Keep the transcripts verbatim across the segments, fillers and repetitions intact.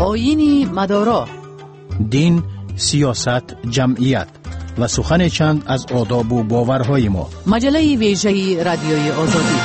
آیین مدارا، دین، سیاست، جمعیت و سخن چند از آداب و باورهای ما. مجله ویژه رادیوی آزادی.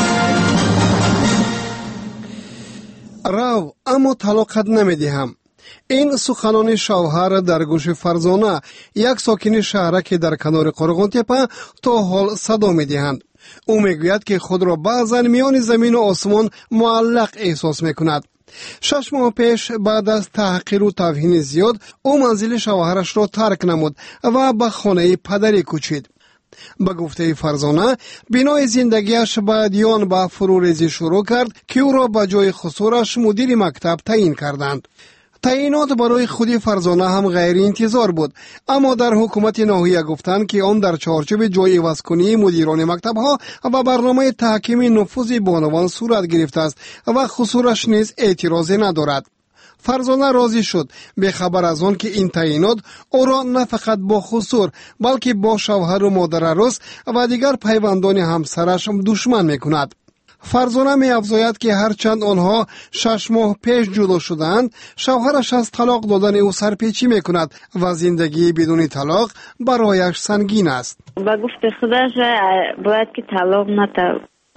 راو اما طلاقت نمیدهم. این سخنان شوهر در گوش فرزانه، یک ساکن شهرک در کنار قرغن‌تپه، تا حال صدا میدهند. او میگوید که خود را بعضا میان زمین و آسمان معلق احساس میکند. شش ماه پیش بعد از تحقیر و توهین زیاد او منزل شوهرش را ترک نمود و به خانه پدری کوچید. به گفته فرزانه بنای زندگیش بعد یان به فروریزی شروع کرد که او را به جای خسورش مدیر مکتب تعیین کردند. تعیینات برای خودی فرزانه هم غیر انتظار بود، اما در حکومت ناحیه گفتند که آن در چارچوب جای عوض کنی مدیران مکتب ها و برنامه تحکیم نفوذ بانوان صورت گرفته است و خسورش نیز اعتراضی ندارد. فرزانه راضی شد، به خبر از آن که این تعیینات او را نه فقط با خسور بلکه با شوهر و مادر عروس و دیگر پیوندان همسرش دشمن میکند. فرزانه می افزاید که هرچند آنها شش ماه پیش جدا شدند، شوهرش از طلاق دادن او سرپیچی می کند و زندگی بدون طلاق برایش سنگین است. با گفت خودش باید که طلاق نتا.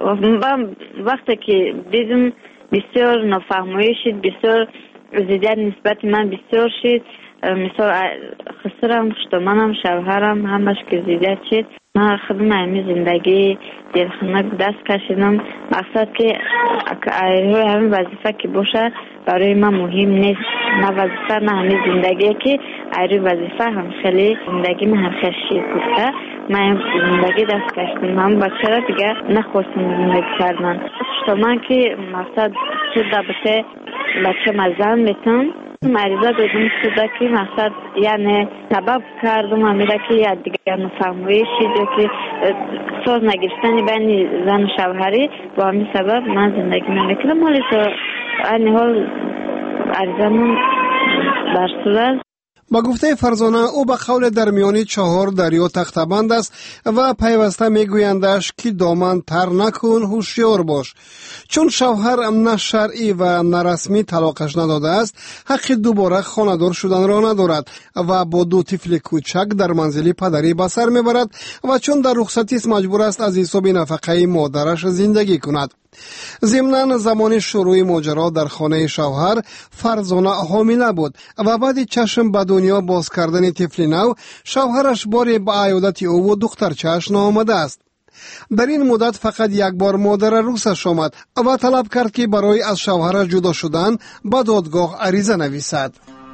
وقتی که دیدم بسیار نفهمی شد، بسیار زیادت نسبت من بسیار شد، مثال خسرم، خشتمانم، شوهرم همش که زیادت شد. من خودم همی زندگی دلخنک دست کشیدم. مقصد که همین وظیفه که باشه برای من مهم نیست، نه وظیفه نه همین زندگی که ایروی وظیفه هم خیلی زندگی من هم خیلی بوده. من زندگی دست کشیدم، هم بچه را دیگه نخواستم زندگی کردن. من که مقصد تو دبته بچه مزن میتونم مریضا دادم شده که مقصد یعنی سبب کردم امیره که یا دیگر نفهموی شده که ساز نگرفتن بین زن شوهری با همین سبب من زندگی نمیکنم. حالی تو این حال عریضمون برسول. با گفته فرزانه او به قول در میانی چهار دریا تختبند است و پیوسته میگویندش که دامن تر نکن، هوشیار باش. چون شوهر نه شرعی و نه رسمی طلاقش نداده است، حق دوباره خانه‌دار شدن را ندارد و با دو طفل کوچک در منزل پدری به سر میبرد و چون در رخصتی است مجبور است از حساب نفقه مادرش زندگی کند. ضمناً زمان شروع ماجرا در خانه شوهر فرزانه حامله بود و بعد چشم به دنیا باز کردن طفل نو شوهرش باری به عیادت او و دخترچه‌اش آمده است. در این مدت فقط یک بار مادر عروسش آمد و طلب کرد که برای از شوهرش جدا شدن به دادگاه عریضه نویسد.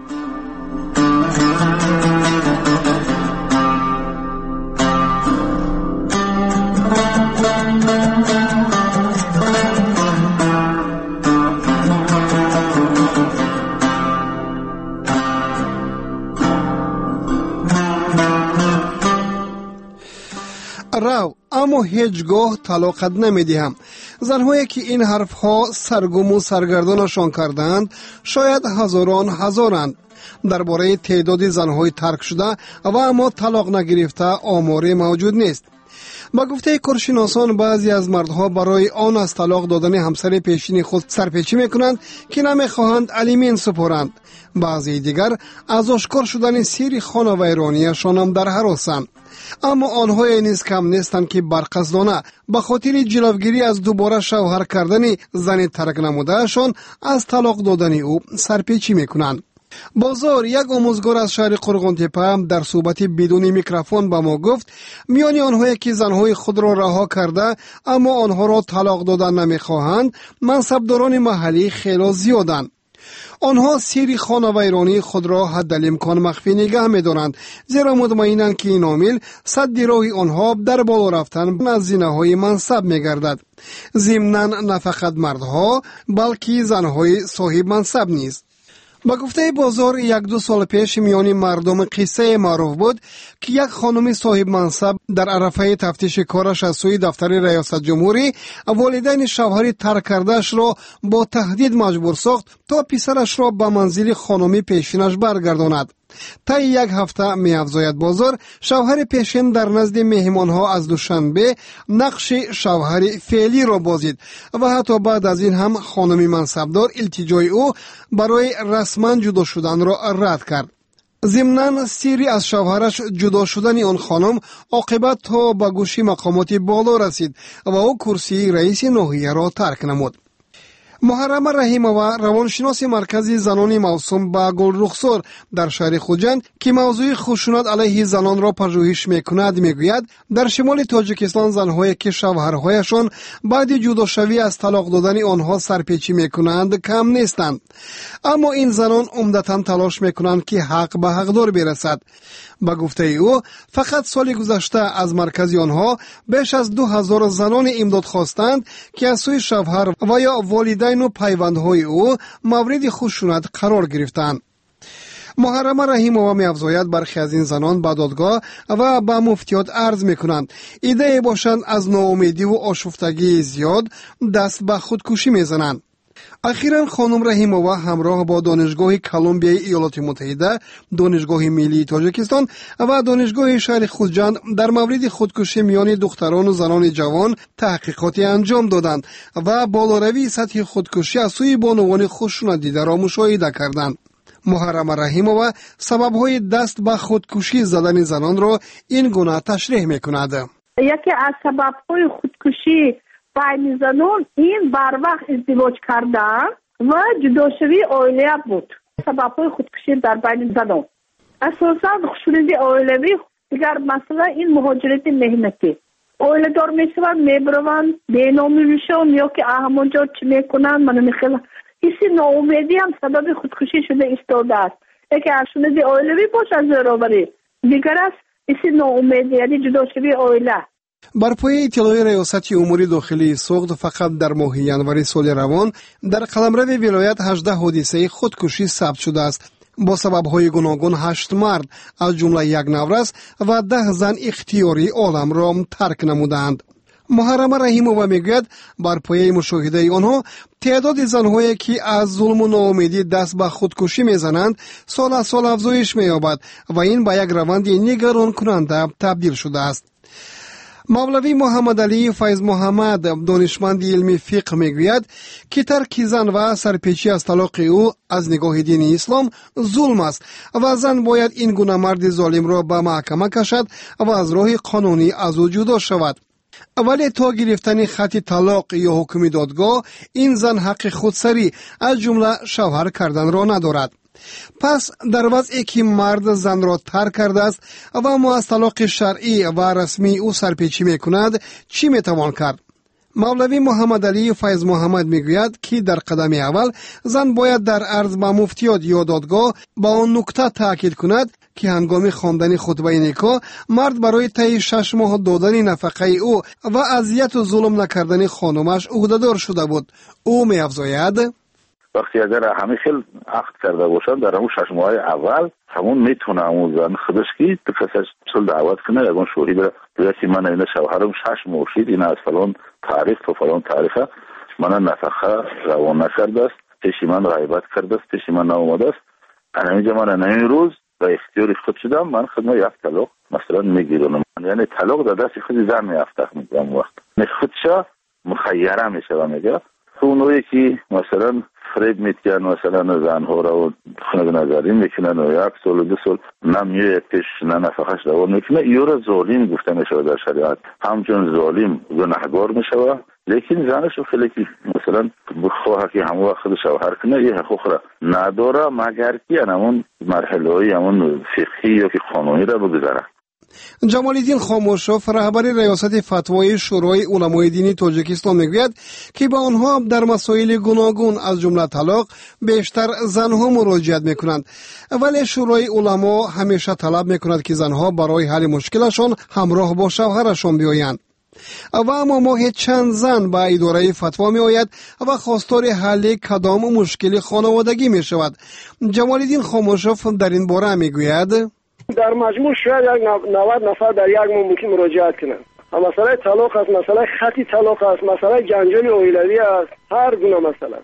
راو اما هیچگاه طلاقت نمیدهم. زنهایی که این حرفها سرگم و سرگردانشان کردند شاید هزاران هزارند. درباره تعداد زنهای ترک شده و اما طلاق نگرفته آماری موجود نیست. با گفته کارشناسان بعضی از مردها برای آن از طلاق دادن همسر پیشین خود سرپیچی میکنند که نمیخواهند الیمین سپارند. بعضی دیگر از آشکار شدن سیر خانوادگیشان هم در هراسند. اما آنها نیز کم نیستند که برقصدانه به خاطر جلوگیری از دوباره شوهر کردن زن ترک نمودهشان از طلاق دادن او سرپیچی میکنند. بازار یک آموزگار از شهر قرغن‌تپه در صحبت بدون میکروفون به ما گفت میان آنهایی که زنهای خود را رها کرده اما آنها را طلاق دادن نمیخواهند منصبداران محلی خیلی زیادند. آنها سیر خانوادگی خود را حدالامکان مخفی نگه می‌دارند، زیرا مطمئنند که این عامل سد راه آنها در بالا رفتن از زینه‌های منصب می‌گردد. ضمناً نه فقط مردها بلکه زنهای صاحب منصب نیز. با گفته بازار یک دو سال پیش میان مردم قصه معروف بود که یک خانم صاحب منصب در عرفه تفتیش کارش از سوی دفتر ریاست جمهوری والدین شوهر ترک کرده‌اش را با تهدید مجبور ساخت تا پسرش را به منزل خانمی پیشینش برگرداند. تا یک هفته می‌افزاید بازار شوهر پیشین در نزد مهمانها از دوشنبه نقش شوهر فعلی را بازید و حتی بعد از این هم خانمی منصبدار التجای او برای رسما جدا شدن را رد کرد. ضمناً سیری از شوهرش جدا شدن آن خانم عاقبت تا به گوش مقامات بالا رسید و او کرسی رئیس ناحیه را ترک نمود. محرمه رحیمова روانشناس مرکز زنان موسوم به گلرخسار در شهر خوجند که موضوع خشونت علیه زنان را پژوهش میکند میگوید در شمال تاجیکستان زنهایی که شوهرهایشان بعد جداشوی از طلاق دادن آنها سرپیچی میکنند کم نیستند، اما این زنان عمدتاً تلاش میکنند که حق به حقدار برسد. با گفته او فقط سال گذشته از مرکز آنها بیش از دو هزار زنان امداد خواستند که از سوی شوهر و یا والدین و پیوندهای او مورد خشونت قرار گرفتند. محرمه رحیمова می‌افزاید برخی از این زنان به دادگاه و به مفتیات عرض میکنند ایده باشند از ناامیدی و آشفتگی زیاد دست به خودکشی میزنند. اخیراً خانم رحیمова همراه با دانشگاه کلمبیای ایالات متحده، دانشگاه ملی تاجیکستان و دانشگاه شهر خوجند در مورد خودکشی میان دختران و زنان جوان تحقیقاتی انجام دادند و بالاروی سطح خودکشی از سوی بانوان خشونت دیده را مشاهده کردند. محرمه رحیمова سبب‌های دست به خودکشی زدن زنان را این گونه تشریح می‌کند. یکی از سبب‌های خودکشی بین زنان این بر وقت ازدواج کردن و جداشوی عائله بود. سبب‌های خودکشی در بین زنان اساساً خشونت عائلوی، دیگر مثلا این مهاجرت مهنتی، عائله دار میشوند میبروند بینامی میشن یا که همونجا چی میکنن من میخوام کسی ناامیدی هم سبب خودکشی شده ایستاده است. یکی خشونت عائلوی باشه از برابری، دیگر است کسی ناامیدی یعنی جداشوی عائله. بر پای اطلاع ریاست امور داخلی سوخت فقط در ماه ینوری سال روان در قلمرو ولایت هجده حادثه خودکشی ثبت شده است. با سبب‌های گوناگون هشت مرد از جمله یک نورس و ده زن اختیاری عالم را ترک نمودند. محرمه رحیمова میگوید بر پایه مشاهده آنها تعداد زنهایی که از ظلم و ناامیدی دست به خودکشی میزنند سال از سال افزایش می‌یابد و این به یک روند نگران کننده تبدیل شده است. مولوی محمد علی فیض محمد دانشمند علمی فقه میگوید که ترک زن و سرپیچی از طلاق او از نگاه دین اسلام ظلم است و زن باید این گونه مرد ظالم را به محکمه کشد و از راه قانونی از او جدا شود. ولی تا گرفتن خط طلاق یا حکم دادگاه این زن حق خودسری از جمله شوهر کردن را ندارد. پس در وضعی که مرد زن را ترک کرده است و ما از طلاق شرعی و رسمی او سرپیچی میکند چی میتوان کرد؟ مولوی محمد علی فیض محمد میگوید که در قدم اول زن باید در عرض به مفتیات یا دادگاه با آن نکته تاکید کند که هنگام خواندن خطبه نکاح مرد برای طی شش ماه دادن نفقه او و اذیت و ظلم نکردن خانمش عهده‌دار شده بود. او می‌افزاید وقتی اگر همه خیلی عقد کرده باشند در همون شش ماه اول همون میتونه همون زن خودش که پسش چل دعوت کنه یکون شوهی به که من این شوهرم شش ماه شید این از فلان تعریف و فلان تعریفه من نفقه روان نکرده است، پیشی من غیبت کرده است، پیشی من نامده است، اینجا من این روز به اختیار خود شدم من خودم یک طلاق مثلا میگیرم، یعنی طلاق در دست خود زن میافتخ میگم وقت خودشا مخیره میشه و میگه اونوی که مثلا فریب میتگن مثلا زنها را خونه نظری میکنن و یک سال و دو سال نمیه پیش نه نفقش دوام میکنه ایو را ظالم گفته میشه در شریعت، همچون ظالم گناهگار میشه. لیکن زنش خیلی که مثلا بخواه که همون وقت شوهر کنه یه حقوق را نداره مگر که همون مرحله های همون فقهی یا که قانونی را بگذاره. جمال الدین خاموشوف رهبر ریاست فتوای شورای علمای دینی تاجیکستان میگوید که با آنها در مسائل گوناگون از جمله طلاق بیشتر زنها مراجعت میکنند، ولی شورای علما همیشه طلب میکند که زنها برای حل مشکلشان همراه با شوهرشان بیایند. و اما ماه چند زن به اداره فتوا می آید و خواستار حل کدام مشکل خانوادگی می شود. جمال الدین خاموشوف در این باره می گوید در مجموع شاید یک نود نفر در یک ماه ممکن مراجعت کنند. مسئله طلاق است، مسئله خطی طلاق است، مسئله جنجال عائلوی است، هر گونه مسئله.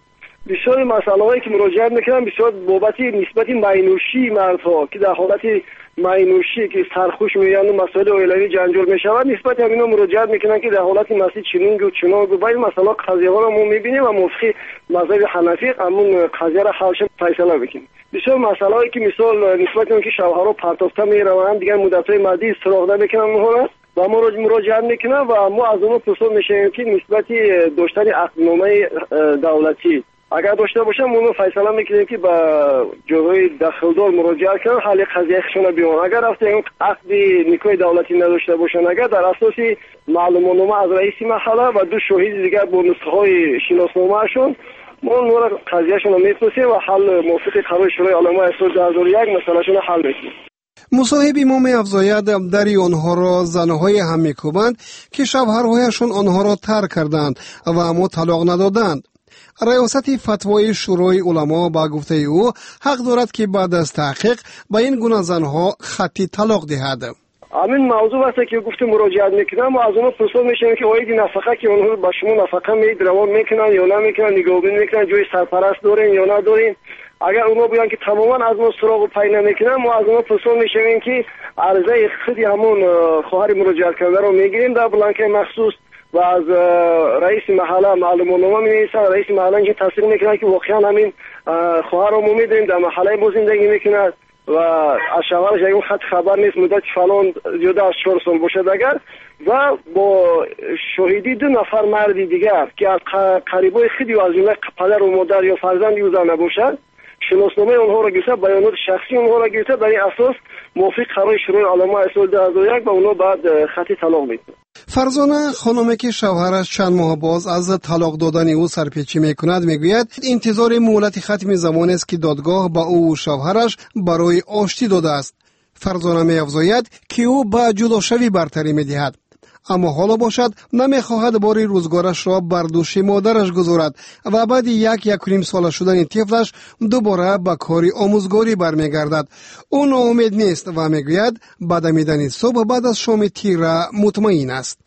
بسیاری مسائل هایی که مراجعه میکنن بسیار بابت نسبت مینوشی مردها که در حالت مینوشی که سرخوش میان و مسائل اولیوی جنجال میشود نسبت همینا مراجعه میکنن که در حالت مسیح چنین و چنان و باید مسائل قضیه ها رو ما میبینیم و موافق مذهب حنفی همون قضیه را حلش فیصله بکنیم. بسیار مسائل هایی که مثال نسبت اون که شوهرها پرتافته میروند دیگه مدت های مدی سراغ نمیکنن اونها و ما مراجعه میکنن و ما از اون پرسش میشیم که نسبت داشتن عقدنامه دولتی اگر داشته باشم اونو فیصله میکنیم که با جوهای دخلدار مراجعه کنن حل قضیه خشون بیان. اگر رفته این عقد نیکوی دولتی نداشته باشن اگر در اساس معلوماتنامه از رئیس محله و دو شاهد دیگر با نسخه های شناسنامه شون ما اون قضیهشون رو میپرسیم و حل موافق قرار شورای علما سال دو هزار و یک مسئلهشون حل میکنیم. مصاحب ما می‌افزاید دری آنها را زنهای هم میکوبند که شوهرهایشان آنها را ترک کردند و اما طلاق ندادند. ریاست فتوای شورای علما با گفته او حق دارد که بعد از تحقیق با این گونه زنها خطی طلاق دهد. همین موضوع است که گفتم مراجعه میکنم و از اونها پرسش میشم که آیا نفقه که اونها با شما نفقه میید روان میکنن یا نمیکنن، نگاهبین میکنن، جای سرپرست دارین یا ندارین. اگر اونها بیان که تماما از ما سراغ و پی نمیکنن ما از اونها پرسش میشیم که عرضه خودی همون خواهر مراجعه کننده رو میگیریم در بلانکه مخصوص و از رئیس محله معلوماتنامه می‌نویسن. رئیس محله اینجا تصدیق میکنه که واقعا همین خواهر رو ما می‌دونیم در محله ما زندگی میکنه و از شوهرش اون خط خبر نیست مدت فلان جدا از چهار سال باشد اگر و با شاهدی دو نفر مردی دیگر که از قریبای خودی و از جمله پدر و مادر یا فرزند او زن نباشد شناسنامه اونها را گرفته، بیانات شخصی اونها را گرفته، در این اساس موافق قرار شورای علما سال دو هزار و یک و اونها بعد خطی طلاق میدن. فرزانه خانمی که شوهرش چند ماه باز از طلاق دادن او سرپیچی میکند میگوید انتظار مهلت ختم زمان است که دادگاه با او و شوهرش برای آشتی داده است. فرزانه می‌افزاید که او با جداشوی برتری میدهد اما حالا باشد نمیخواهد باری روزگارش را بر دوش مادرش گذارد و بعد یک یک و نیم سال شدن طفلش دوباره به کاری آموزگاری برمیگردد. او ناامید نیست و میگوید بعد میدن صبح بعد از شام تیره مطمئن است.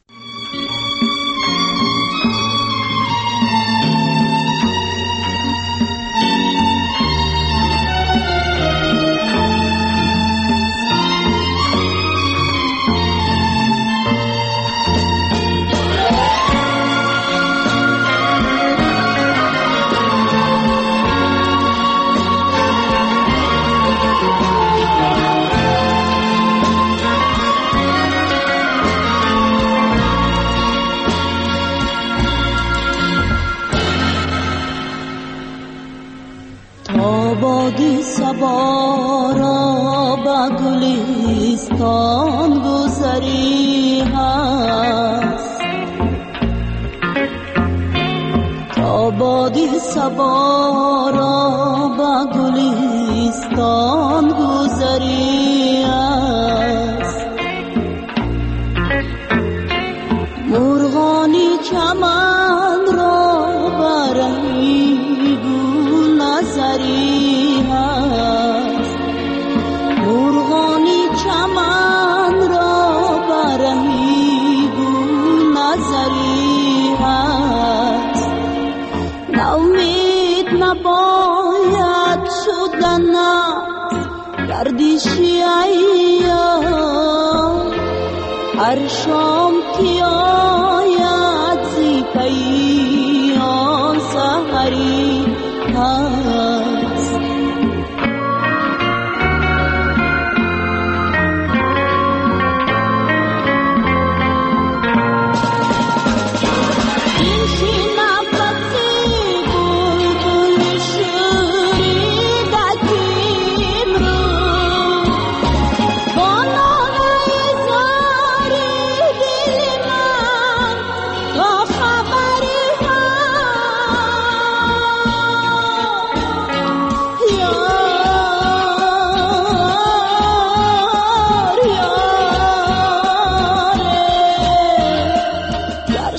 بادی صبا را با گلستان گذری هست تا بادی صبا را با گلستان گذری هست مرغانی چمن را برهی گل نظری چمن را برهی گل نظری هست ناامید نباید شدن گردشی ایام هر شام که آید زی پیام سحری هست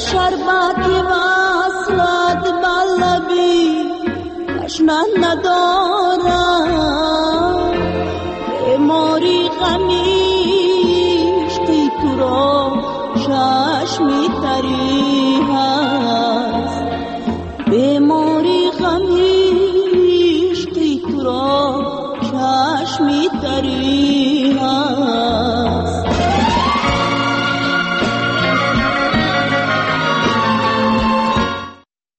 شربت وصلت بلبی کشمن ندار